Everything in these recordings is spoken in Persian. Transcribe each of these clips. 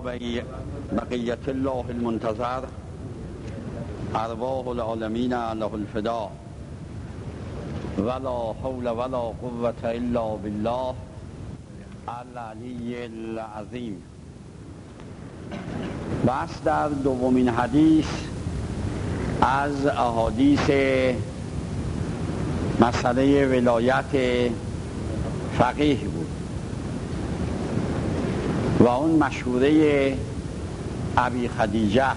بقیت الله المنتظر ارواح العالمین له الفدا ولا حول ولا قوة الا بالله العلی العظیم. بس در دومین حدیث از احادیث مسئله ولایت فقیه بود و اون مشهوره ابی خدیجه است.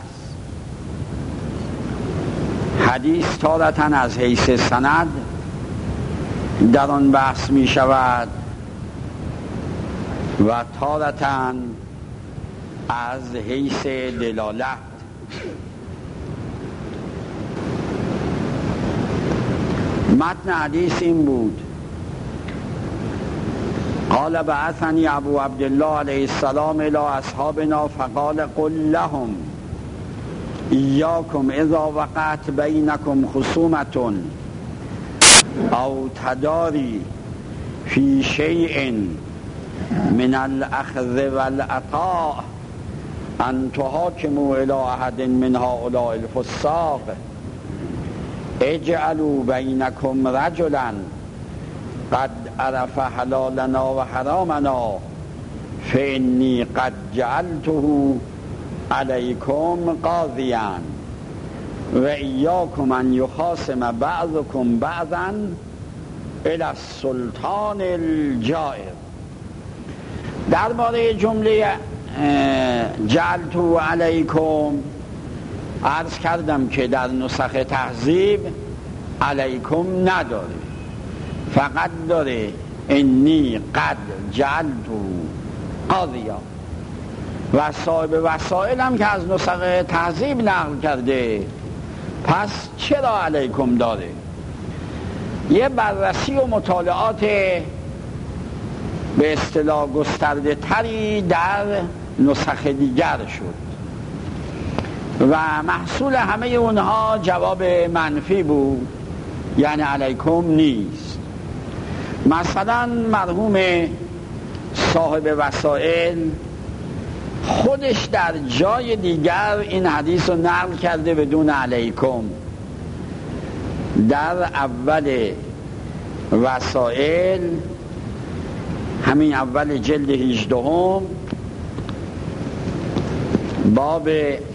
حدیث تارةً از حیث سند در آن بحث می شود و تارةً از حیث دلالت. متن حدیث این بود: قال بعثني ابو عبد الله علیه السلام الى اصحابنا فقال قل لهم ایاکم اذا وقعت بینکم خصومة او تداری فی شیء من الاخذ والعطاء ان تحاکموا الى احد من هؤلاء الفساق اجعلوا بینکم رجلا قد عرف حلالنا و حرامنا فإني قد جعلته علیکم قاضیا و ایاکم ان یخاصم بعضکم بعضا الی السلطان الجائر. درباره جمله جعلته علیکم عرض کردم که در نسخ تهذیب علیکم نداره، فقط داره انی قد جعلته قاضیا. و صاحب وسائل هم که از نسخ تهذیب نقل کرده، پس چرا علیکم داره؟ یه بررسی و مطالعات به اصطلاح گسترده تری در نسخ دیگر شد و محصول همه اونها جواب منفی بود، یعنی علیکم نیست. مثلا مرحوم صاحب وسائل خودش در جای دیگر این حدیث رو نقل کرده بدون علیکم. در اول وسائل، همین اول جلد 18 باب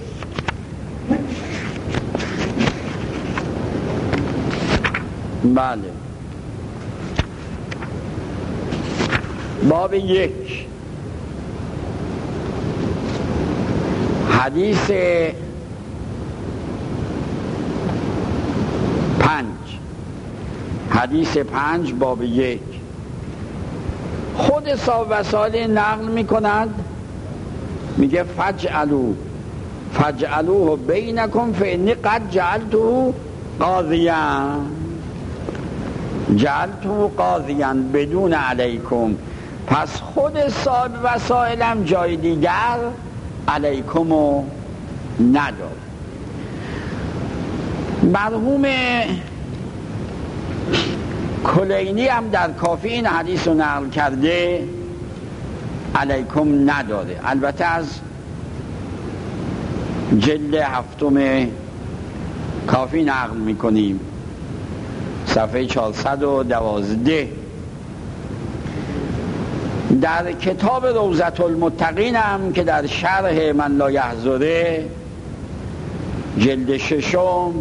باب 1 حدیث 5 باب 1 خود صاحب وسائل نقل می کند، میگه فجعلوه بینکم فانی قد جعلته قاضیا بدون علیکم. پس خود صاحب وسائل هم جای دیگر علیکمو نداره. مرحوم کلینی هم در کافی این حدیث رو نقل کرده، علیکم نداره. البته از جلد 7 کافی نقل میکنیم، صفحه 412. در کتاب روضة المتقین هم که در شرح من لا یحضره جلد 6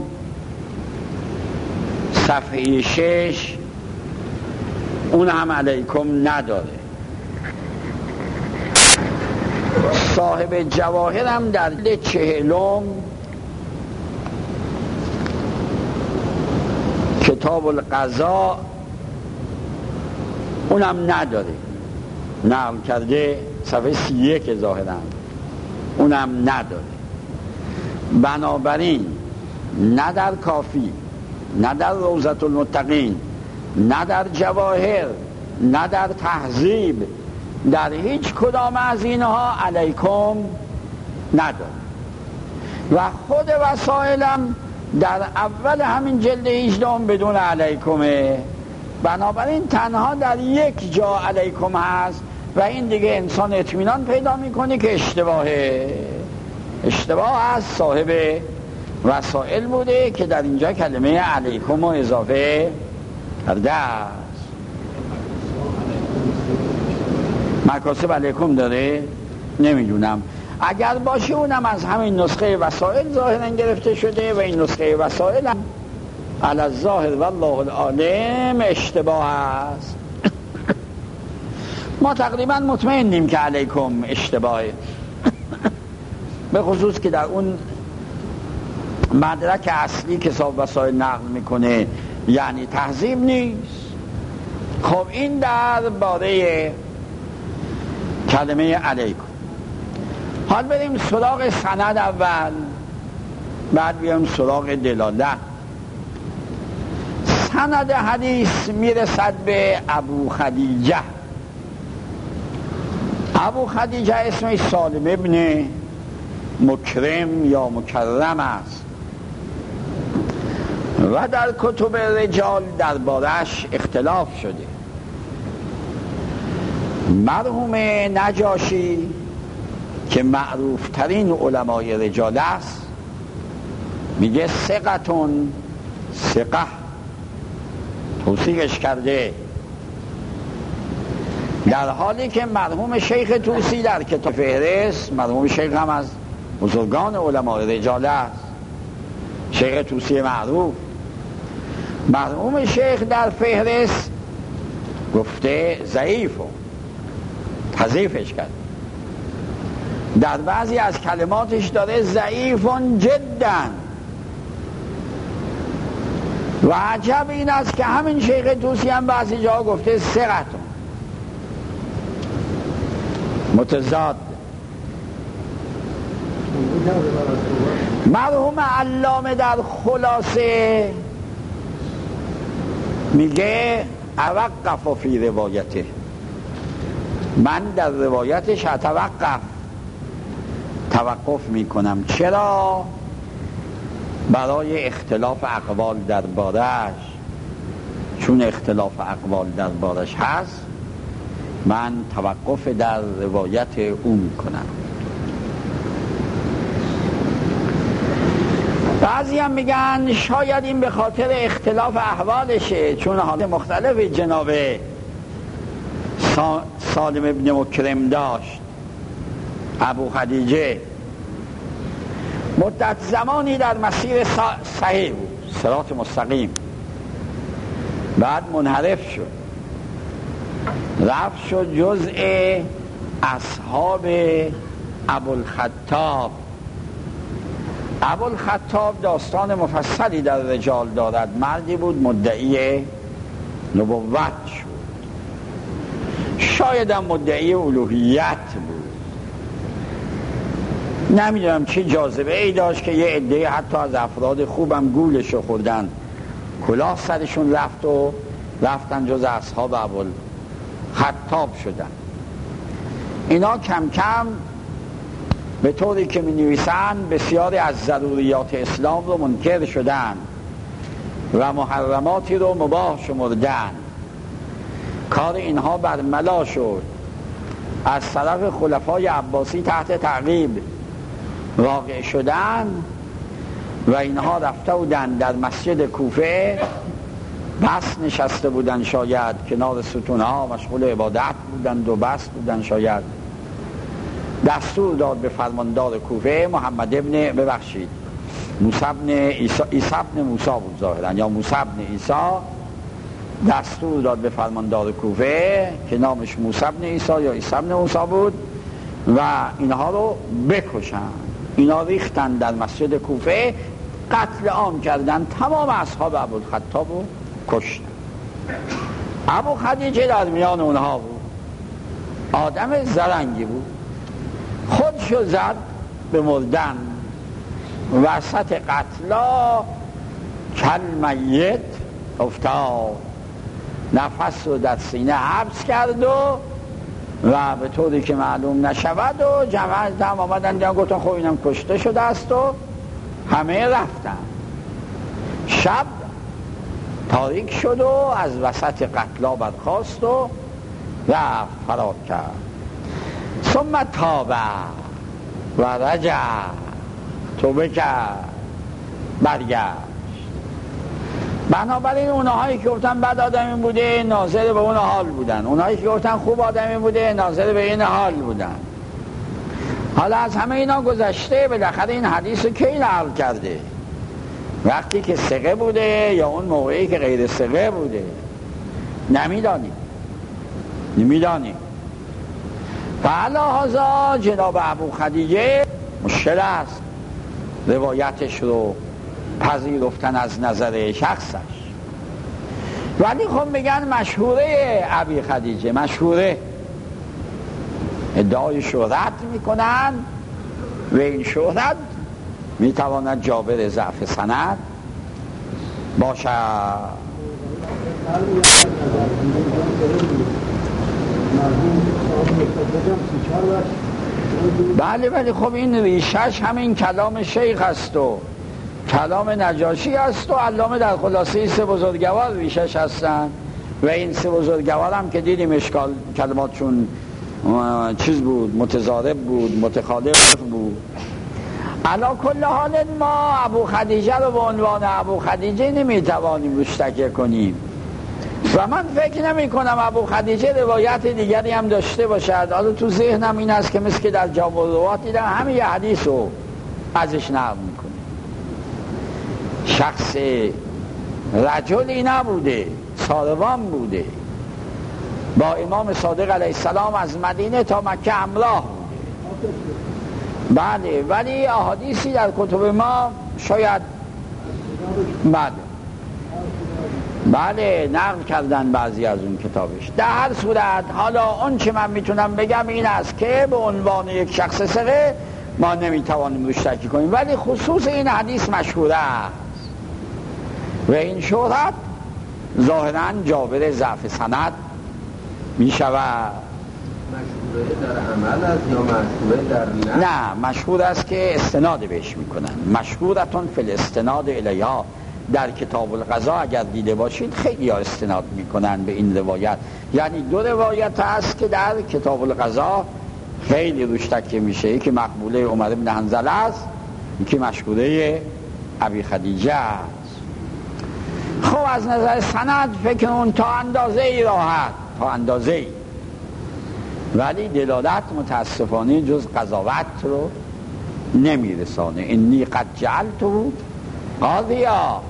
صفحه 6 اون هم علیکم نداره. صاحب جواهر هم در جلد 40 کتاب القضاء اونم نداره، نقل کرده صفحه 31 ظاهرا اونم نداره. بنابراین نه در کافی، نه در روضة المتقین، نه در جواهر، نه در تهذیب، در هیچ کدام از اینها علیکم نداره. و خود وسائلم در اول همین جلد 18 بدون علیکمه. بنابراین تنها در یک جا علیکم هست و این دیگه انسان اطمینان پیدا میکنه که اشتباه از صاحب وسائل بوده که در اینجا کلمه علیکم رو اضافه کرده است. مکاسب علیکم داره؟ نمیدونم، اگر باشه اونم از همین نسخه وسائل ظاهرا گرفته شده و این نسخه وسائل هم علی الظاهر والله العالم اشتباه است. ما تقریبا مطمئنیم که علیکم اشتباهه، به خصوص که در اون مدرک اصلی که صاحب وسائل نقل میکنه یعنی تهذیب نیست. خب این در باره کلمه علیکم. حال بریم سراغ سند اول، بعد بیایم سراغ دلاله. سند حدیث میرسد به ابو خدیجه. ابو خدیجه اسمش سالم ابن مکرم یا مکرم است و در کتب رجال دربارش اختلاف شده. مرحوم نجاشی که معروف ترین علمای رجال است میگه ثقتون ثقه، توصیفش کرده، در حالی که مرحوم شیخ طوسی در کتاب فهرست، مرحوم شیخ هم از بزرگان علمای رجال است، شیخ طوسی معروف، مرحوم شیخ در فهرست گفته ضعیف و تضعیفش کرد. در بعضی از کلماتش داره ضعیفون جدا و عجب این است که همین شیخ طوسی هم بعضی جا گفته ثقتون، متضاد. مرحوم علامه در خلاصه میگه اوقف فی روایته، من در روایتش توقف میکنم. چرا؟ برای اختلاف اقوال در بارش، چون اختلاف اقوال در بارش هست من توقف در روایت او میکنم. بعضی هم میگن شاید این به خاطر اختلاف احوالشه، چون حال مختلف جناب سالم ابن مکرم داشت. ابو خدیجه مدت زمانی در مسیر صحیح بود، صراط مستقیم، بعد منحرف شد، رفت شد جزء اصحاب ابوالخطاب. ابوالخطاب داستان مفصلی در رجال دارد. مردی بود مدعی نبوت شد، شاید هم مدعی الوهیت بود، نمیدونم چه جاذبه ای داشت که یه عده حتی از افراد خوبم گولشو خوردن، کلاه سرشون رفت و رفتن جز اصحاب ابوالخطاب شدن. اینا کم کم به طوری که می نویسن بسیاری از ضروریات اسلام رو منکر شدن و محرماتی رو مباح شمردن. کار اینها برملا شد، از طرف خلفای عباسی تحت تعقیب واقع شدن و اینها رفته بودن در مسجد کوفه، بس نشسته بودن، شاید کنار ستونها مشغول عبادت بودند و بس بودن. شاید دستور داد به فرماندار کوفه محمد ابن موسی ابن عیسی ابن موسی بود ظاهرا، یا موسی ابن عیسی، دستور داد به فرماندار کوفه که نامش موسی ابن عیسی یا عیسی ابن موسی بود و اینها رو بکشن. اینا ریختن در مسجد کوفه، قتل عام کردن، تمام اصحاب ابوالخطاب رو کشتن. ابو خدیجه در میان اونها بود، آدم زرنگی بود، خودشو زد به مردن وسط قتلا، کالمیت افتاد، نفس رو در سینه حبس کرد و به طوری که معلوم نشود و جمعه دم آمدن دیگه گفتن خب اینم کشته شده است و همه رفتن. شب تاریک شد و از وسط قتلا برخاست و رفت فرار کرد. ثم تاب و رجع، توبه کرد، برگشت. بنابراین اونهایی که گفتن بد آدمی بوده ناظر به اون حال بودن، اونهایی که گفتن خوب آدمی بوده ناظر به این حال بودن. حالا از همه اینا گذشته، بالاخره این حدیث رو کی نقل کرده؟ وقتی که ثقه بوده یا اون موقعی که غیر ثقه بوده؟ نمیدانیم. فعلا جناب ابو خدیجه مشکل است روایتش رو پذیرفتن از نظر شخصش. ولی خب میگن مشهوره ابی خدیجه، مشهوره، ادعای شهرت میکنن و این شهرت میتواند جابر ضعف سند باشد. بله ولی خب این ریشش همین کلام شیخ است و کلام نجاشی است و علامه در خلاصه سه بزرگوار ریشش هستن و این سه بزرگوار هم که دیدیم اشکال کلماتشون چیز بود، متضارب بود، متخالف بود. علا کل حال ما ابو خدیجه رو به عنوان ابو خدیجه نمیتوانیم روش تکیه کنیم و من فکر نمی کنم ابو خدیجه روایت دیگری هم داشته باشد. حالا تو ذهنم این است که مثل که در جامع الروات دیدم همین یه حدیث رو ازش نقل میکنه. شخص رجلی نبوده، ساروان بوده، با امام صادق علیه السلام از مدینه تا مکه همراه بوده. بله ولی احادیثی در کتب ما شاید بله نقل کردن بعضی از اون کتابش. در هر صورت حالا اون چه من میتونم بگم این است که به عنوان یک شخص ثقه ما نمیتوانیم روش تکیه کنیم، ولی خصوص این حدیث مشهوره است و این شهرت ظاهراً جابر ضعف سند میشود. مشهوره در عمل است یا مشهوره در نه، مشهور است که استناد بهش میکنن. مشهورتون فی الاستناد الیها، در کتاب القضا اگر دیده باشید خیلی ها استناد میکنن به این روایت. یعنی دو روایت هست که در کتاب القضا خیلی روش تکیه میشه، یکی مقبوله عمر بن حنظله است، یکی مشهوره ابی خدیجه است. خب از نظر سند فکر اون تا اندازه ای راحت، تا اندازه ای، ولی دلالت متاسفانه جز قضاوت رو نمیرسانه. انی قد جعلتو قاضیا،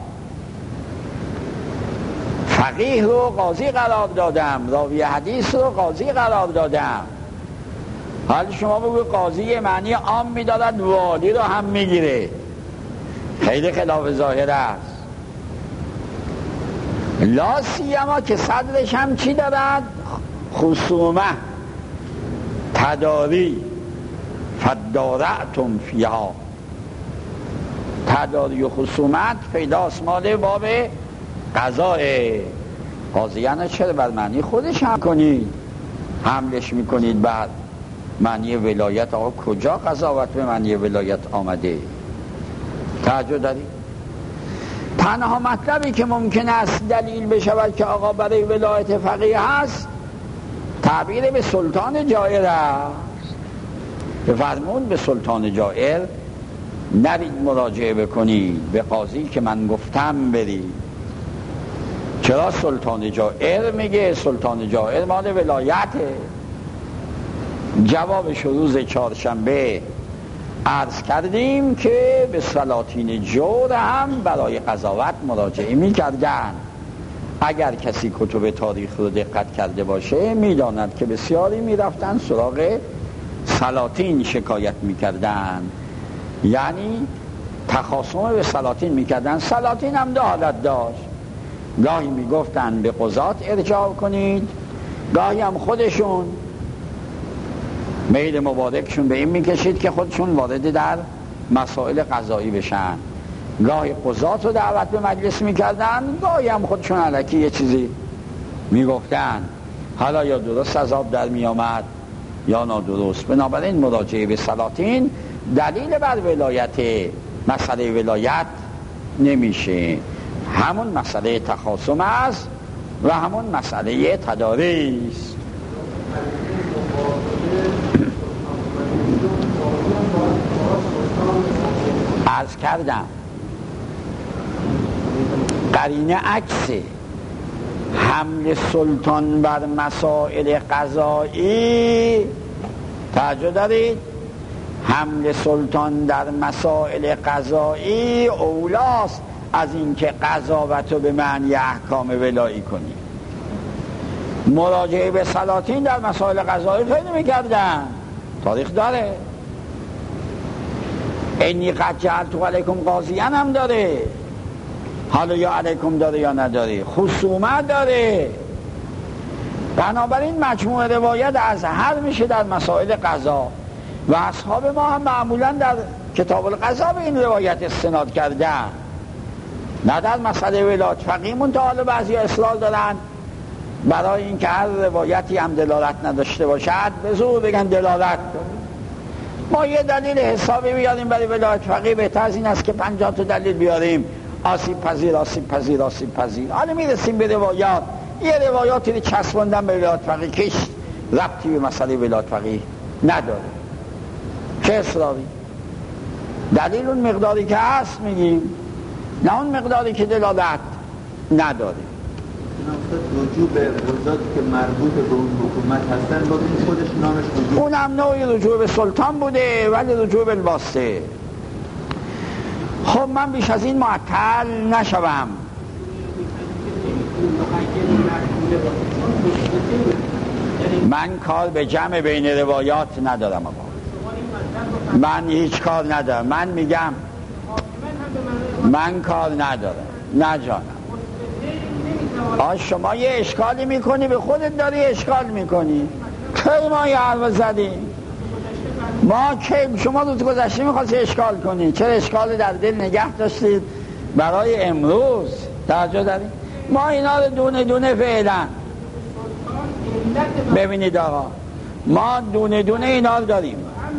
فقیه رو قاضی قرار دادم، راوی حدیث رو قاضی قرار دادم. حالا شما بگو قاضی معنی عام میدادد، والی رو هم میگیره، خیلی خلاف ظاهر است. لا سیما که صدرش هم چی دارد؟ خصومه، تداری، فدارعتم فیها. تداری و خصومت پیداست مال باب قضاء. قاضیانه چرا بر معنی خودش هم کنید، حملش میکنید بعد معنی ولایت؟ آقا کجا قضاوت به معنی ولایت آمده؟ توجه دارید؟ تنها مطلبی که ممکن است دلیل بشود که آقا برای ولایت فقیه هست تعبیر به سلطان جائر است. بفرمون به سلطان جائر نرید مراجعه بکنید، به قاضی که من گفتم برید. چرا سلطان جائر میگه؟ سلطان جائر مال ولایته. جوابش روز چهارشنبه عرض کردیم که به سلاطین جور هم برای قضاوت مراجعه میکردن. اگر کسی کتب تاریخ رو دقت کرده باشه میداند که بسیاری میرفتن سراغ سلاطین شکایت میکردن، یعنی تخاصم به سلاطین میکردن. سلاطین هم دو حالت داشت، گاهی میگفتن به قضات ارجاع کنید، گاهی هم خودشون میل مبارکشون به این میکشید که خودشون وارد در مسائل قضایی بشن. گاهی قضات رو دعوت به مجلس میکردن، گاهی هم خودشون الکی یه چیزی میگفتن، حالا یا درست از آب در میامد یا نادرست. بنابراین مراجعه به سلاطین دلیل بر ولایت، مسئله ولایت نمیشه، همون مسئله تخاصم است و همون مسئله تداری است. عرض کردم قرینه عکسه. حمل سلطان بر مسائل قضایی، توجه دارید؟ حمل سلطان در مسائل قضایی اولاست از اینکه قضاوت رو به معنی احکام ولایی کنی. مراجعه به سلاطین در مسائل قضایی خیلی میکردن، تاریخ داره. انی قد جعلت علیکم قاضیا هم داره، حالا یا علیکم داره یا نداره، خصومت داره. بنابراین مجموعه روایت از هر میشه در مسائل قضا و اصحاب ما هم معمولا در کتاب القضا به این روایت استناد کردن، نه در مسئله ولایت فقیه. منتها بعضی اصرار دارن برای اینکه هر روایتی هم دلالت نداشته باشد به زور بگن دلالت کنیم. ما یه دلیل حسابی بیاریم برای ولایت فقیه، بهتر از این است که 50 تا دلیل بیاریم آسیب پذیر آسیب پذیر آسیب پذیر. حالا میرسیم به روایات، یه روایاتی رو چسبوندن به ولایت فقیه که ربطی به مسئله ولایت فقیه نداره. چه اصراری؟ دلیل اون مقداری که هست میگیم، نه اون مقداری که دلالت نداره. رجوع به قضاتی که مربوط به اون حکومت هستن با این خودش نامش رجوع، اونم نوعی رجوع به سلطان بوده ولی رجوع به الواسطه. خب من بیش از این معطل نشوم. من کار به جمع بین روایات ندارم آقا. من هیچ کار ندارم. من میگم من کار ندارم. نه جانم. شما یه اشکالی میکنی به خودت داری اشکال میکنی. کی ما یه حرف زدیم؟ ما کی شما روز گذشته میخواستی اشکال کنی؟ چرا اشکال در دل نگه داشتید برای امروز؟ توجه دارید؟ ما اینا رو دونه دونه فعلا ببینید آقا، ما دونه دونه اینا رو داریم.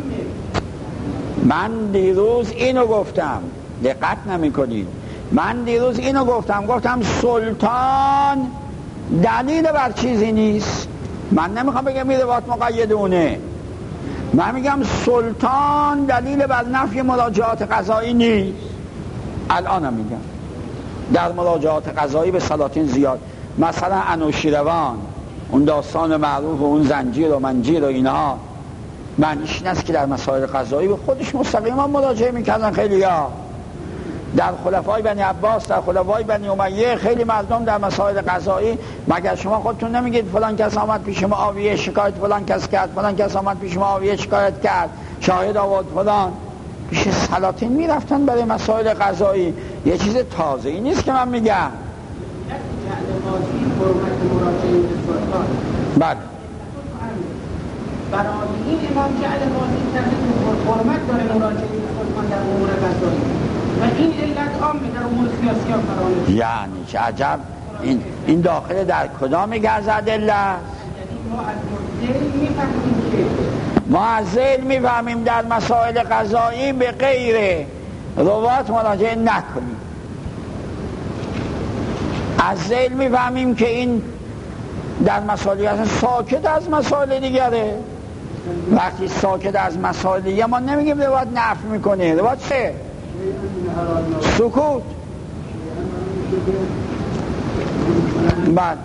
من دیروز اینو گفتم، دقت نمی کنید. من دیروز اینو گفتم سلطان دلیل بر چیزی نیست. من نمیخوام بگم این روایت مقیدونه، من میگم سلطان دلیل بر نفی مراجعات قضایی نیست. الانم میگم در مراجعات قضایی به سلاطین زیاد، مثلا انوشیروان، اون داستان معروف و اون زنجیر و منجیر و اینها، معنیش این است که در مسائل قضایی به خودش مستقیما مراجعه میکردن. خیلی ها در خلفای بنی عباس، در خلفای بنی امیه، خیلی مردم در مسائل قضایی، مگر شما خودتون نمیگید فلان کس آمد پیش معاویه شکایت فلان کس کرد، فلان کس آمد پیش معاویه شکایت کرد، شاهد آورد فلان. پیش سلاطین میرفتن برای مسائل قضایی. یه چیز تازه ای نیست که من میگم. بله برای این امام جعل قاضی کرده حرمت داره مراجعه سلطان در امور قضایی و این علت عامه در امور سیاسی هم فراموش. یعنی چه عجب. این داخل در کدام گرز ادله است؟ ما از ذیل میفهمیم در مسائل قضایی به غیر روایات مراجعه نکنیم. از ذیل میفهمیم که این در مسائل اصلا ساکت از مسائل دیگره. وقتی ساکت از مسائل دیگه ما نمیگیم روایت نفی میکنه. روایت چه؟ سکوت. بعد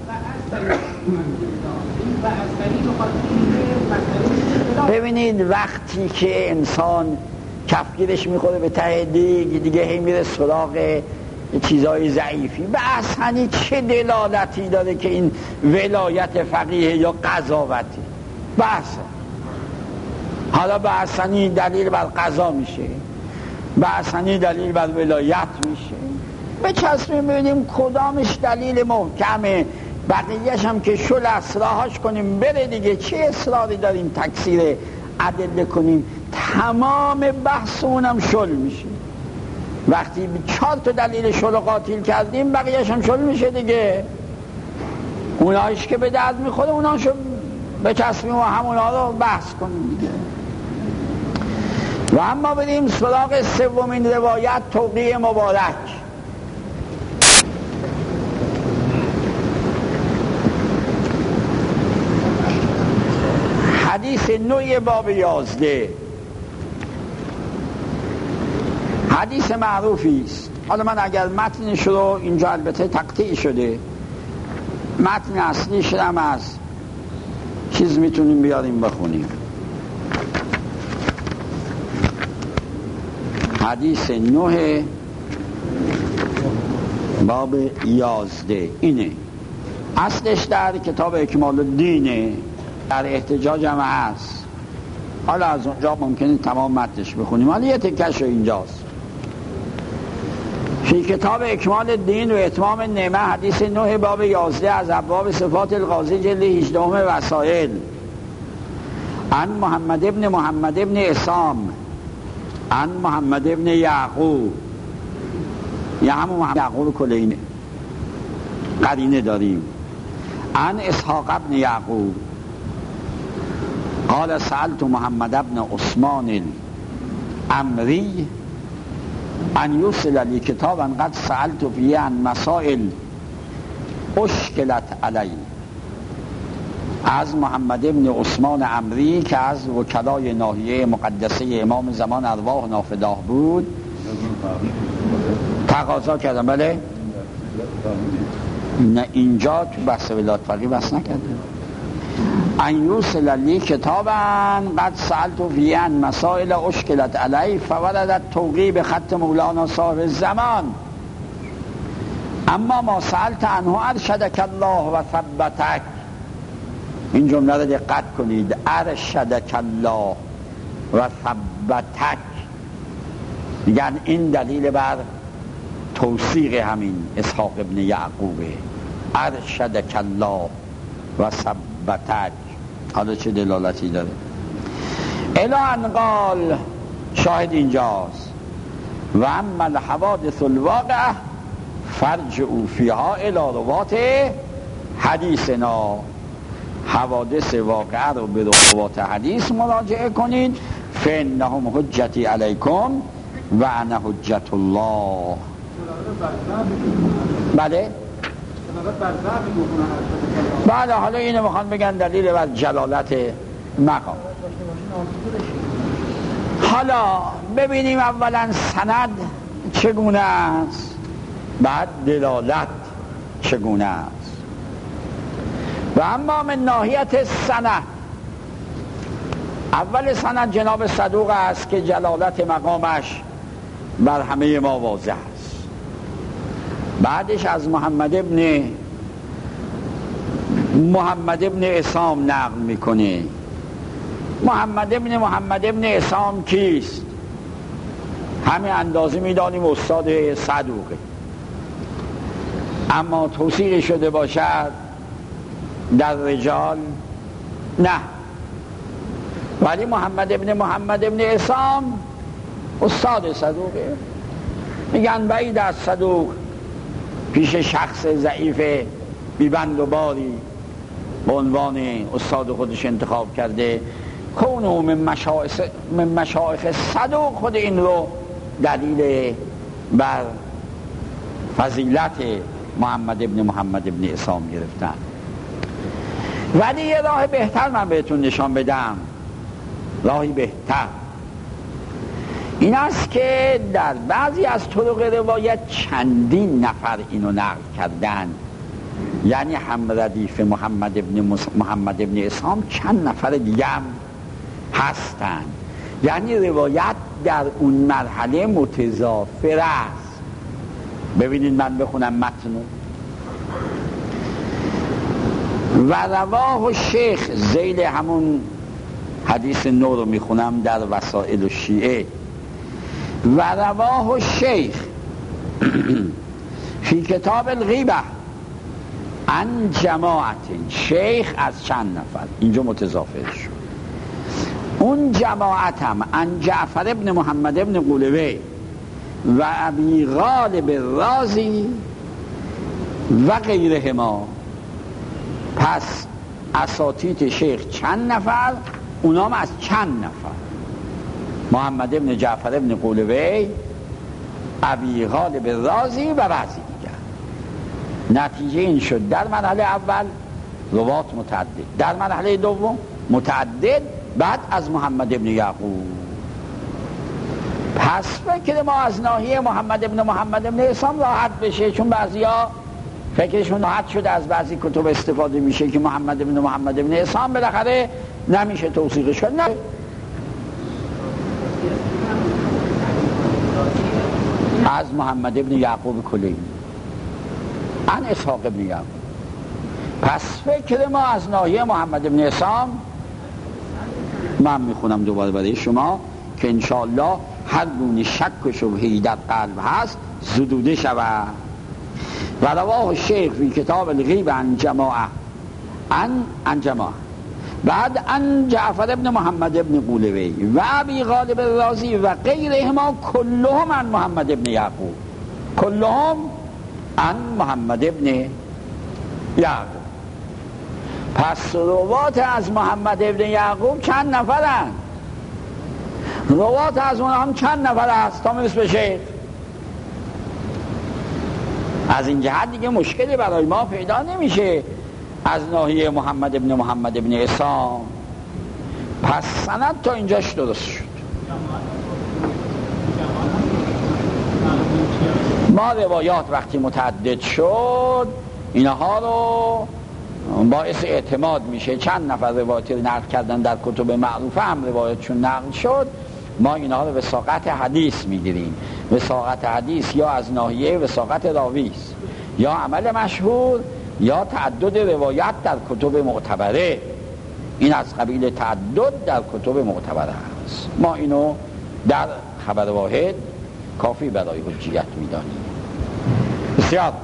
ببینید وقتی که انسان کفگیرش میخوره به ته دیگه هی میره سراغ چیزای ضعیفی، بحثنی چه دلالتی داره که این ولایت فقیه یا قضاوتی؟ بحث حالا بحثنی دلیل بر قضا میشه، بحثنی دلیل بر ولایت میشه. به چسبیم ببینیم کدامش دلیل محکمه، بقیهش هم که شل اصلاحاش کنیم بره دیگه. چه اصراری داریم تکثیر ادله کنیم؟ تمام بحث اونم شل میشه. وقتی 4 تا دلیل شل قاطی کردیم بقیهش هم شل میشه دیگه. اونایش که به درد میخوره اوناشو به چسبیم و همونا رو بحث کنیم دیگه. و اما بریم سراغ سومین روایت، توقیع مبارک. حدیث 9 باب 11. حدیث معروفی است. حالا من اگر متنش رو اینجا البته تقطیع شده، متن اصلیش هم از چیز میتونیم بیاریم بخونیم. حدیث 9 باب 11 اینه. اصلش در کتاب اکمال الدینه، در احتجاج هم هست. حالا از اونجا ممکنه تمام متنش بخونیم، حالا یه تکش اینجاست. فی کتاب اکمال الدین و اتمام نعمه حدیث 9 باب 11 از ابواب صفات القاضی جلد 18 وسائل. عن محمد ابن محمد ابن اسام عن محمد ابن یعقوب، یا همون محمد یعقوب کلینه قرینه داریم. عن اسحاق ابن یعقوب قال سألت محمد ابن عثمان العمری ان یوصل لی کتابا قد سألت فیه عن مسائل اشکلت علی. از محمد ابن عثمان عمری که از وکلای ناحیه مقدسه امام زمان ارواح نافداه بود تقاضا کردم. بله نه اینجا تو بحث ولایت فقیه بحث نکردم. ان یوصل لی کتابا قد سألت فیه عن مسائل اشکلت علی فوردت توقیع به خط مولانا صاحب الزمان اما ما سألت عنه ارشدک الله و ثبتک. این جمله رو دقت کنید، ارشدک الله و ثبتک، میگن این دلیل بر توثیق همین اسحاق ابن یعقوبه. ارشدک الله و ثبتک، حالا چه دلالتی داره؟ الی ان قال، شاهد اینجاست، و اما الحوادث الواقعه فرجعوا فیها الی روات حدیثنا. حوادث واقعه رو به روات حدیث مراجعه کنید. فانهم حجتی علیکم و انا حجت الله. بله بله، حالا اینو میخوان بگن دلیل بر جلالت مقام. حالا ببینیم اولا سند چگونه است، بعد دلالت چگونه است. و اما من ناحیت سند، اول سند جناب صدوق است که جلالت مقامش بر همه ما واضح است. بعدش از محمد ابن اسام نقل میکنه. محمد ابن اسام کیست؟ همه اندازه میدانیم استاد صدوقه، اما توثیق شده باشد در رجال نه. ولی محمد ابن اسام استاد صدوقه. میگن بعید از صدوق پیش شخص ضعیف بیبند و باری به عنوان استاد خودش انتخاب کرده. کونه من مشایخ صدوق خود این رو دلیل بر فضیلت محمد ابن اسام گرفتن. ولی یه راه بهتر من بهتون نشان بدم. راهی بهتر این است که در بعضی از طرق روایت چندین نفر اینو نقل کردن، یعنی هم ردیف محمد ابن اسام چند نفر دیگه هم هستن، یعنی روایت در اون مرحله متضافر است. ببینید من بخونم متنو. و رواه شیخ، ذیل همون حدیث نو رو میخونم در وسائل الشیعه. و رواه شیخ فی کتاب الغیبه عن جماعت، شیخ از چند نفر اینجا متضافر شد. اون جماعت هم عن جعفر ابن محمد ابن قولوی و ابی غالب الرازی و غیرهما. پس اساتید شیخ چند نفر، اونام از چند نفر: محمد ابن جعفر ابن قولوی، ابی غالب الرازی و بعضی دیگر. نتیجه این شد در مرحله اول روات متعدد، در مرحله دوم متعدد، بعد از محمد ابن یعقوب. پس فکر ما از ناحیه محمد ابن اسحاق راحت بشه، چون بعضیا فکرشون راحت شده از بعضی کتب استفاده میشه که محمد ابن اسحاق بالاخره نمیشه توثیقش کرد. نه، از محمد ابن یعقوب کلینی عن اسحاق ابن یعقوب. پس فکر ما از ناحیه محمد ابن اسحاق، من میخونم دوباره برای شما که انشاءالله هر گونه شک و شبهه‌ای در قلب هست زدوده شود. و رواه شیخ فی کتاب الغیب عن جماعه بعد عن جعفر ابن محمد ابن قولوی و ابی غالب الرازی و غیرهما کلهم عن محمد ابن یعقوب، کلهم عن محمد ابن یعقوب. پس روات از محمد ابن یعقوب چند نفرن؟ روات از اونها هم چند نفر هست تا میرس به شیخ؟ از این جهت دیگه مشکلی برای ما پیدا نمیشه از ناحیه محمد ابن اسحاق. پس سند تا اینجاش درست شد. ما روایات وقتی متعدد شد اینها رو باعث اعتماد میشه. چند نفر روایتی رو نقل کردن در کتب معروفه هم روایتشون نقل شد، ما اینها رو وثاقت حدیث میگیریم. وثاقت حدیث یا از ناحیه وثاقت راوی است، یا عمل مشهور، یا تعدد روایت در کتب معتبره. این از قبیل تعدد در کتب معتبره است. ما اینو در خبر واحد کافی برای حجیت میدانیم. بسیار.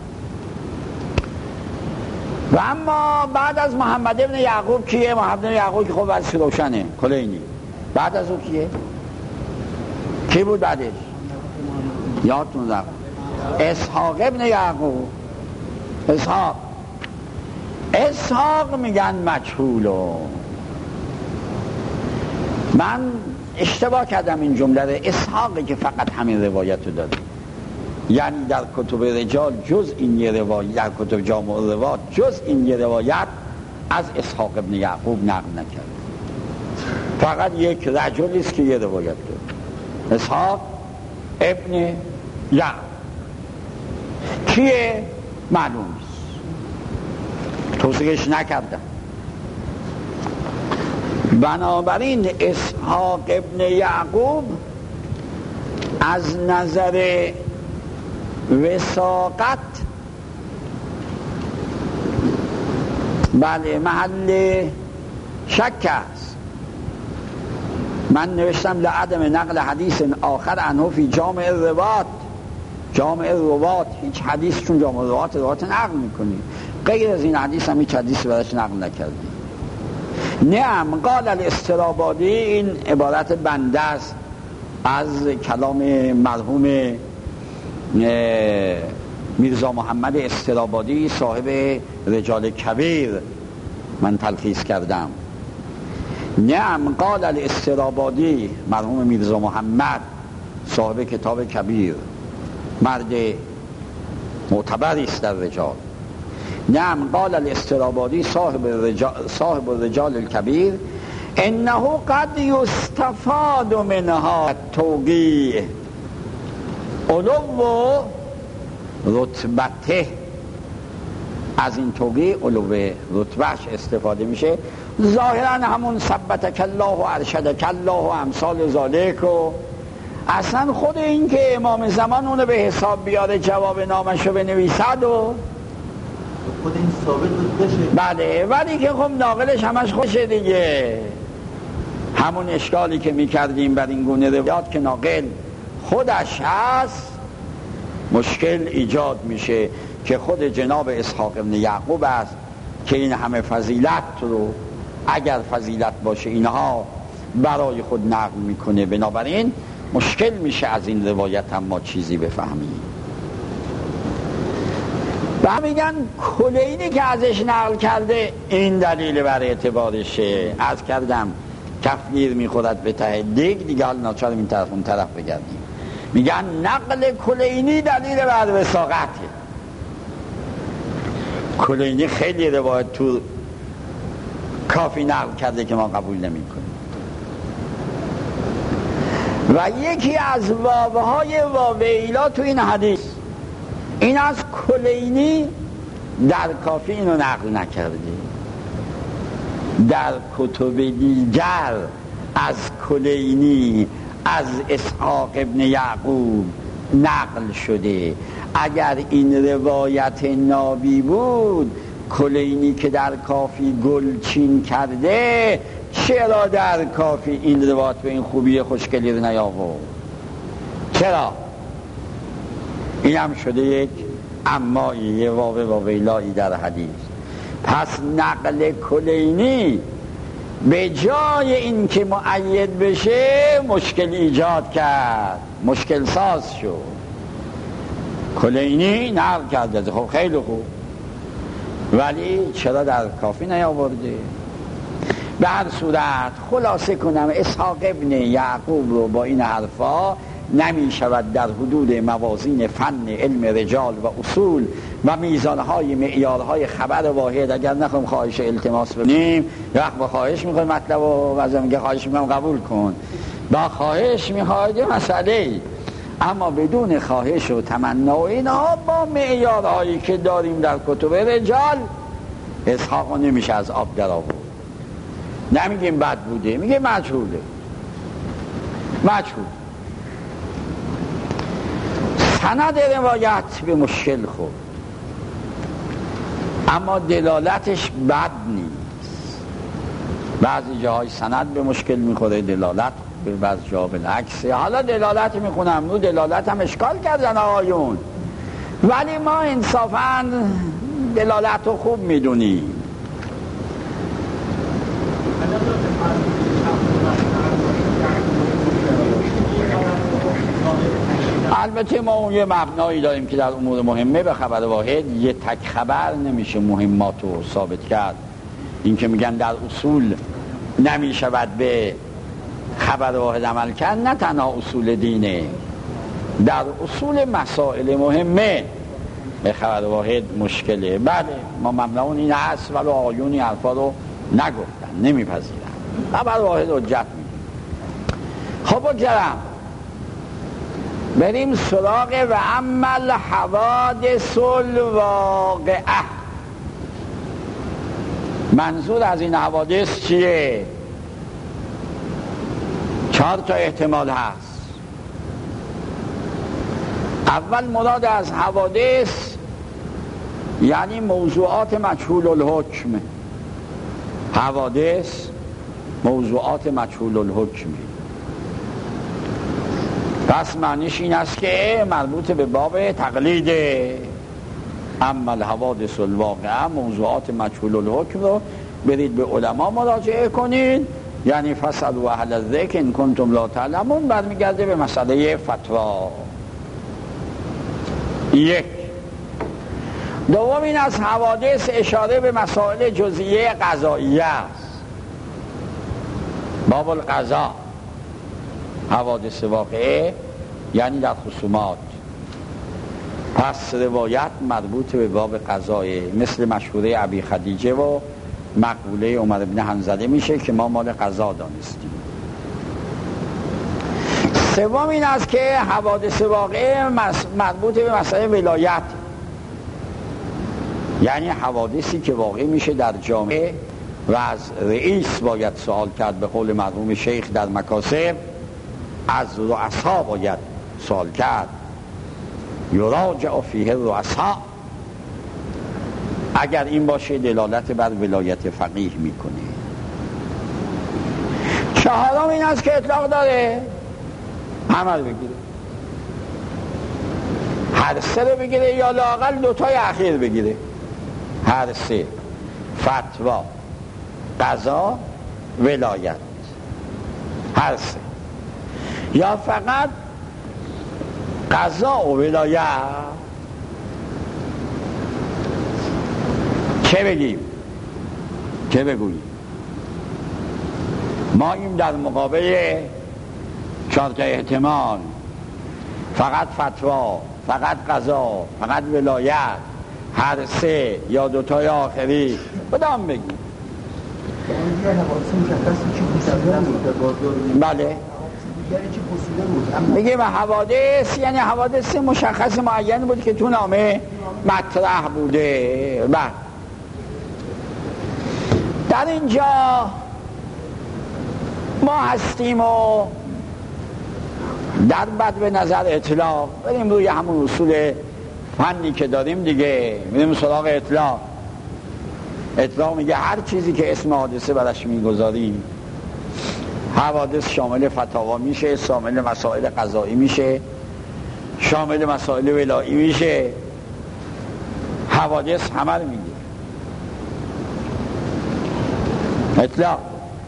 و اما بعد از محمد ابن یعقوب کیه؟ محمد ابن یعقوب که خب از روشنه، کلینی. بعد از او کیه؟ کی بود بعدش؟ یادتون رفت. اسحاق ابن یعقوب. اسحاق میگن مجهولو. من اشتباه کردم این جمله رو. اسحاقی که فقط همین روایت رو داره، یعنی در کتب رجال جز این یه روایت، در کتب جامع الروات جز این یه روایت از اسحاق ابن یعقوب نقل نکرد. فقط یک رجلی است که یه روایت داره، اسحاق ابن یعقوب. کیه؟ معلوم نیست، توصیحش نکردم. بنابراین اسحاق ابن یعقوب از نظر وثاقت بله محل شک است. من نوشتم لعدم نقل حدیث آخر عنه فی جامع الروات. جامع الروات هیچ حدیث چون جامع الروات نقل میکنی، غیر از این حدیث هم هیچ حدیثی برایش نقل نکردی. نعم قال الاسترابادی، این عبارت بنده است از کلام مرحوم میرزا محمد استرابادی صاحب رجال کبیر، من تلخیص کردم. نعم قال الاسترابادی، مرحوم میرزا محمد صاحب کتاب کبیر، مرد معتبری است در رجال. نعم قال الاسترابادی صاحب الرجال الكبیر انه قد یستفاد منها التوقیع علو رتبته. از این توقیع علو رتبهش استفاده میشه. ظاهرا همون ثبتک الله و ارشدک الله و امثال ذالک. و اصلا خود این که امام زمان اونو به حساب بیاره جواب نامشو بنویسد و خود این ثابت بود بشه. بله، ولی که خب ناقلش همش خوشه دیگه. همون اشکالی که میکردیم بر این گونه روایات که ناقل خودش هست، مشکل ایجاد میشه که خود جناب اسحاق ابن یعقوب است که این همه فضیلت رو، اگر فضیلت باشه، اینها برای خود نقل میکنه. بنابراین مشکل میشه از این روایت هم ما چیزی بفهمیم. و میگن کلینی که ازش نقل کرده این دلیل بر اعتبارشه. عرض کردم کفگیر میخورد به ته دیگه حال ناچار این طرف اون طرف بگردیم. میگن نقل کلینی دلیل بر وثاقته. کلینی خیلی روایت تو کافی نقل کرده که ما قبول نمی کنیم. و یکی از واوهای واویلا تو این حدیث، این از کلینی در کافی اینو نقل نکرده، در کتب دیگر از کلینی از اسحاق ابن یعقوب نقل شده. اگر این روایت نابی بود، کلینی که در کافی گلچین کرده چرا در کافی این روایت به این خوبی خوشگلی رو نیاورد؟ چرا؟ این هم شده یک امایی، یه واویلایی در حدیث. پس نقل کلینی به جای این که مؤید بشه مشکل ایجاد کرد، مشکل ساز شد. کلینی نقل کرده، خب خیلی خوب، ولی چرا در کافی نیاورده؟ به هر صورت خلاصه کنم، اسحاق ابن یعقوب رو با این حرفا نمی شود در حدود موازین فن علم رجال و اصول و میزانهای معیارهای خبر واحد، اگر نخواهیم خواهش التماس بکنیم، یه وقت با خواهش میخوایم مطلب و بعضی میگه خواهش میکنم قبول کن، با خواهش میخواهد مسئله، اما بدون خواهش و تمنا و اینها با معیارهایی که داریم در کتب رجال اسحاق نمیشه از آب در آورد. نمیگیم بد بوده، میگه مجهوله. سند روایت به مشکل خورد، اما دلالتش بد نیست. بعضی جاهای سند به مشکل میخوره، دلالت به بعضی جا بالعکسه. حالا دلالت میخونم، نو دلالت هم اشکال کردن آقایون، ولی ما انصافاً دلالت رو خوب میدونیم. البته ما اون یه مبنایی داریم که در امور مهمه به خبر واحد یه تک خبر نمیشه مهمات رو ثابت کرد. این که میگن در اصول نمیشود به خبر واحد عمل کرد، نه تنها اصول دینه، در اصول مسائل مهمه به خبر واحد مشکله. بله ما مبناون این هست، ولی آقایونی حرفا رو نگفتن، نمیپذیرن، خبر واحد حجت میگن. خب بگذارم بریم سراغ و عمل حوادث الواقعه. منظور از این حوادث چیه؟ 4 تا احتمال هست. اول مراد از حوادث یعنی موضوعات مجهول الحکم. حوادث موضوعات مجهول الحکم، پس معنیش این است که مربوط به باب تقلیده. اما الحوادث الواقعه، موضوعات مجهول الحکم رو برید به علما مراجعه کنید، یعنی فاسألوا اهل الذکر ان کنتم لا تعلمون، برمیگرده به مسئله فتوا. یک. دوم این از حوادث اشاره به مسائل جزئیه قضاییه است، باب القضا. حوادث واقعه یعنی در خصومات، پس روایت مربوط به باب قضایه، مثل مشهوره ابی خدیجه و مقوله عمر بن حنظله میشه که ما مال قضا دانستیم. سوم این است که حوادث واقعه مربوط به مسئله ولایت، یعنی حوادثی که واقع میشه در جامعه و از رئیس باید سوال کرد، به قول مرحوم شیخ در مکاسب از رؤسا باید سوال کرد، یراجع فیه الرؤسا. اگر این باشه دلالت بر ولایت فقیه میکنه. چهارم این است که اطلاق داره عمل بگیره، هر سه رو بگیره یا لااقل 2 تای اخیر بگیره، هر سه، فتوا، قضا، ولایت، هر سه، یا فقط قضا و ولایت. چه بگیم؟ چه بگوییم؟ ما این در مقابل 4 تا احتمال، فقط فتوا، فقط قضا، فقط ولایت، هر سه یا 2 تای آخری، کدام بگیم؟ بله یعنی چی پوسیده بود؟ میگه حوادث یعنی حوادث مشخص معین بود که تو نامه مطرح بوده. در اینجا ما هستیم و در بد به نظر اطلاق بریم روی همون اصول فنی که داریم دیگه، میریم سراغ اطلاق. اطلاق میگه هر چیزی که اسم حادثه برش میگذاریم، حوادث شامل فتاوا میشه، شامل مسائل قضایی میشه، شامل مسائل ولایی میشه، حوادث همه رو میگه اطلاق.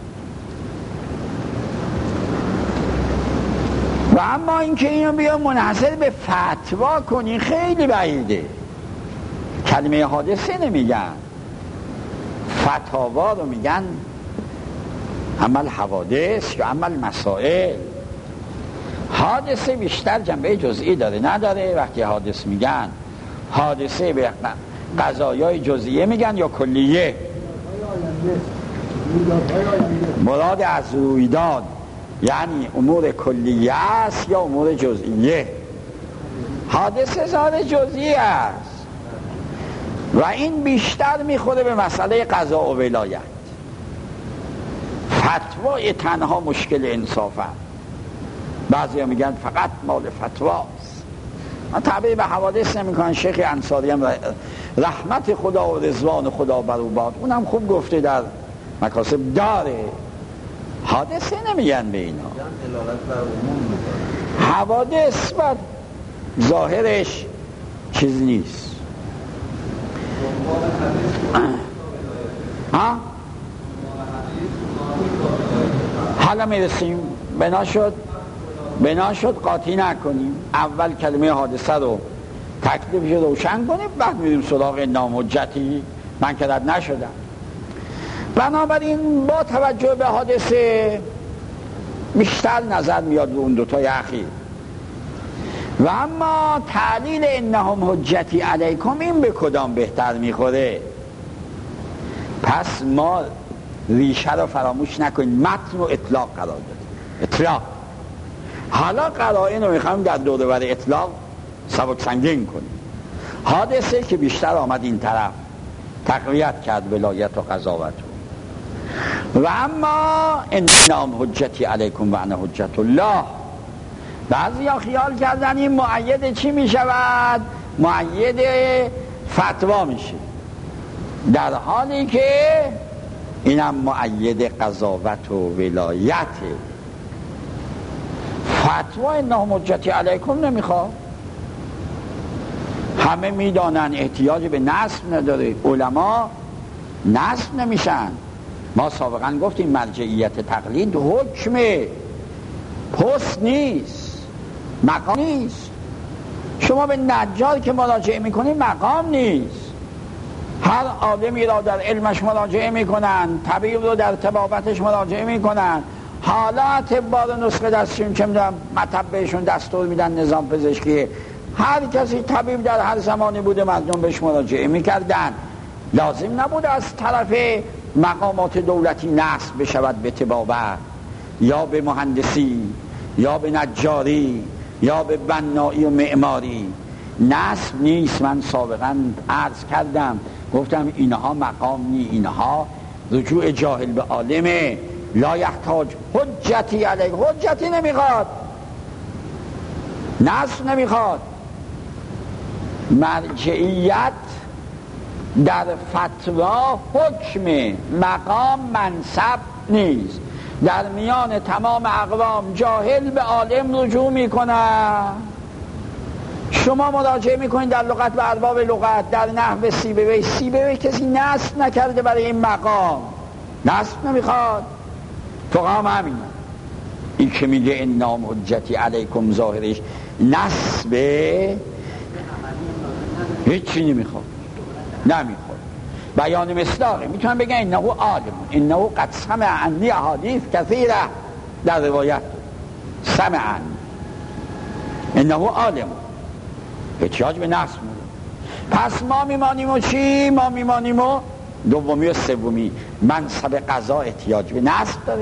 و اما اینکه اینو بیا منحصر به فتوا کنی خیلی بعیده. کلمه حادثه نمیگن، فتاوا رو میگن، عمل حوادث یا عمل مسائل. حادثه بیشتر جنبه جزئی داره نداره. وقتی حادث میگن حادثه به قضایای جزئیه میگن یا کلیه، مراد از رویداد یعنی امور کلیه است یا امور جزئیه. حادثه ظاهر جزئی است و این بیشتر میخوره به مسئله قضا و ولایت. فتوای تنها مشکل انصافه. بعضی ها میگن فقط مال فتواست. من تعبیر به حوادث نمیکنن. شیخ انصاری هم رحمت خدا و رضوان خدا بر او باد، اونم خوب گفته در مکاسب داره. حادثه نمیگن به اینا. حوادث بر ظاهرش چیز نیست. حالا میرسیم. بنا شد قاطی نکنیم. اول کلمه حادثه رو تکلیفش روشن کنیم، بعد میریم سراغ نامحجتی. من که رد نشدم. بنابراین با توجه به حادثه بیشتر نظر میاد رو اون دوتای اخیر. و اما تعلیل انهم حجتی علیکم این به کدام بهتر میخوره؟ پس ما ریشه رو فراموش نکنیم. متن و اطلاق قرار دادیم. اطلاق. حالا قرائن رو میخوایم در دوروبر اطلاق سبک سنگین کنیم. حادثه که بیشتر آمد این طرف تقویت کرد ولایت و قضاوت. و اما انهم حجتی علیکم و انا حجت الله. بعضی ها خیال کردن این مؤید چی می شود؟ مؤید فتوا میشه، در حالی که اینم مؤید قضاوت و ولایته. فتوا انهم حجتی علیکم نمیخواد. همه میدانن احتیاج به نصب نداره. علما نصب نمیشن. ما سابقا گفتیم مرجعیت تقلید حکمه، پست نیست، مقام نیست. شما به نجار که مراجعه میکنید مقام نیست. هر آدمی را در علمش مراجعه میکنن، طبیب رو در طبابتش مراجعه میکنن. حالا اطباء نسخه دستشون چه میدونم مطب بهشون دستور میدن، نظام پزشکی. هر کسی طبیب در هر زمانی بوده مردم بهش مراجعه میکردن. لازم نبود از طرف مقامات دولتی نصب بشود به طبابت یا به مهندسی یا به نجاری یا به بنایی و معماری. نصب نیست. من سابقا عرض کردم، گفتم اینها مقام نی، اینها رجوع جاهل به عالمه. لا یحتاج حجتی علیک. حجتی نمیخواد، نصب نمیخواد. مرجعیت در فتوا حکم، مقام منصب نیست. در میان تمام اقوام جاهل به عالم رجوع میکنن. شما مراجعه میکنید در لغت و ارباب لغت، در نحو سیبوی کسی نصب نکرده برای این مقام، نصب نمیخواد. فقام همینه. این که میگه انام حجتی علیکم ظاهرش نصبه، هیچی نمیخواد. بیان مصداقه. میتونم بگم انه عالم، انه قد سمع عنی احادیث کثیره. در روایت سمع عنی انه عالم، احتیاج به نصب میده. پس ما میمانیم و چی؟ ما میمانیم و دومی و سومی منصب قضا احتیاج به نصب داره،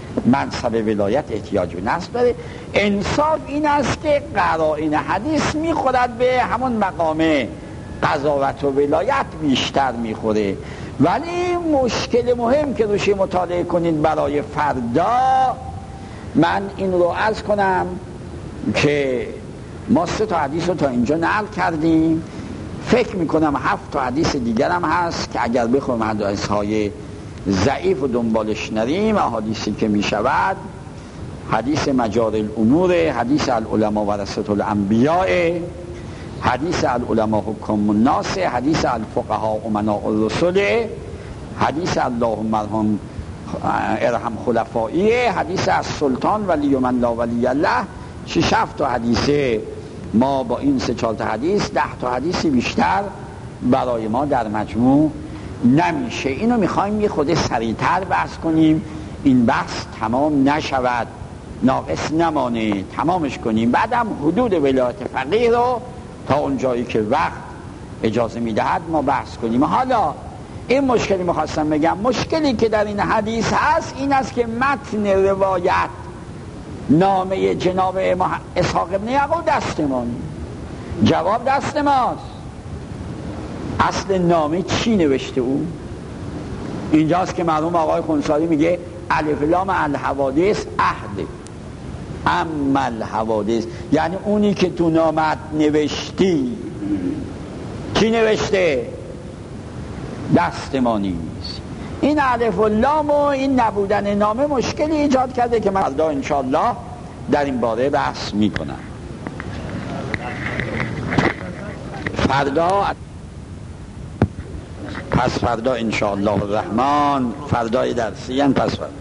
منصب ولایت احتیاج به نصب داره. انصاف این است که قرائن حدیث میخورد به همون مقام قضاوت و ولایت بیشتر میخوره. ولی مشکل مهم که روش مطالعه کنید برای فردا، من این رو عرض کنم که ما 3 تا حدیث رو تا اینجا نقل کردیم، فکر میکنم 7 تا حدیث دیگر هم هست که اگر بخوایم حدیثهای ضعیف و دنبالش نریم، احادیثی که میشود حدیث مجار الامور، حدیث العلماء ورثة الانبیاء، حدیث العلماء حکام الناس، حدیث الفقهاء امناء الرسل، حدیث اللهم ارحم خلفایی، حدیث السلطان ولی من لا ولی الله. 6-7 تا حدیث ما با این 3-4 تا حدیث 10 تا حدیثی بیشتر برای ما در مجموع نمیشه. اینو میخوایم یه خود سریعتر بحث کنیم، این بحث تمام نشود، ناقص نمانه، تمامش کنیم. بعدم حدود ولایت فقیه رو تا اون جایی که وقت اجازه میدهد ما بحث کنیم. حالا این مشکلی میخواستم بگم، مشکلی که در این حدیث هست این است که متن روایت نامه جناب اسحاق ابن یعقوب دست ما نیست. جواب دست ماست. اصل نامه چی نوشته او؟ اینجاست که مرحوم آقای خونساری میگه الف لام الحوادث عهد اما الحوادث، یعنی اونی که تو نامت نوشتی کی نوشته؟ دست ما نیست. این الف و لام و این نبودن نامه مشکلی ایجاد کرده که من فردا انشاءالله در این باره بحث میکنم. پس فردا انشاءالله الرحمن، فردای درسی هم پس فردا.